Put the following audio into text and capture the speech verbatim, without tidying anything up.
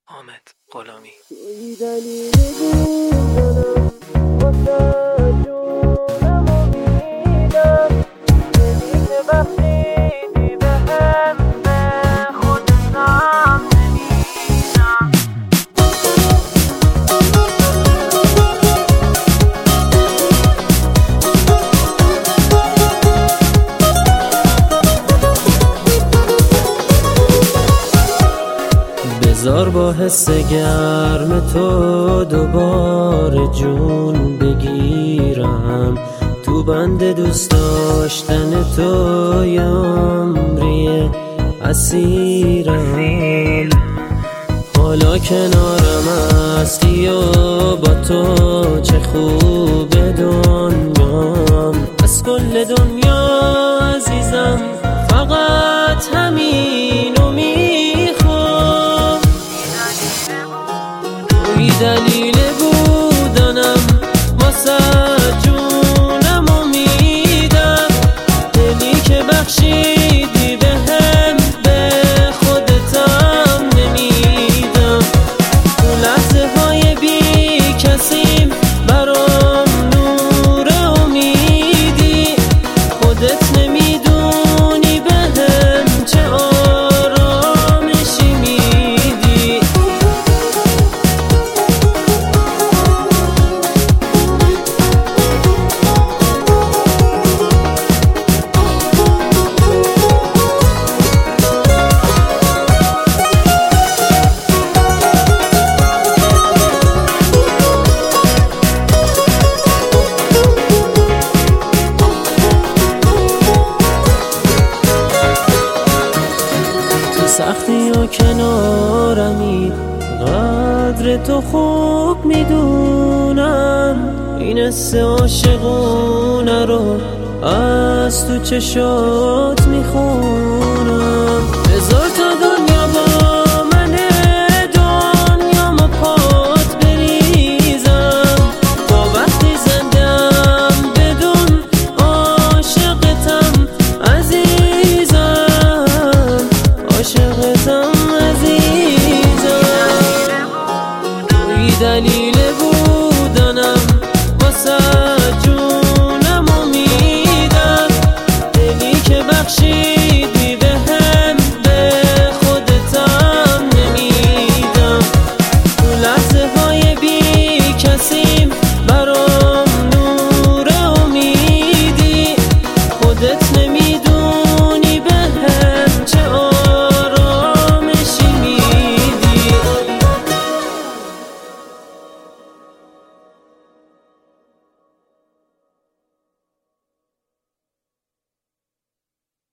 حامد غلامی. توی دلیل بودنم واسه جونم امیدم، دلی که بخشیدی بهم به خودتم نمیدم. بذار با حس گرم تو دوباره جون بگیرم، تو بند دوست داشتن تو یه عمری اسیرم. حالا کنارم هستی و با تو چه خوبه دنیام، از کل دنیا عزیزم فقط همینو میخوام. توی دلیل بودنم واسه جونم امیدم، دلی که بخشیدی بهم به خودتم نمیدم. تو لحظه های بی کسیم برام نور امیدی، خودت نمیدونی بهم چه آرامشی میدی. سختی و کنارمی قدر تو خوب میدونم، این حس عاشقونه رو از تو چشات میخونم. بذار تا دنیا با منه، دنیا ما پات بریزم، تا وقتی زندم بدون عاشقتم عزیزم، عاشقتم عزیزم. توی دلیل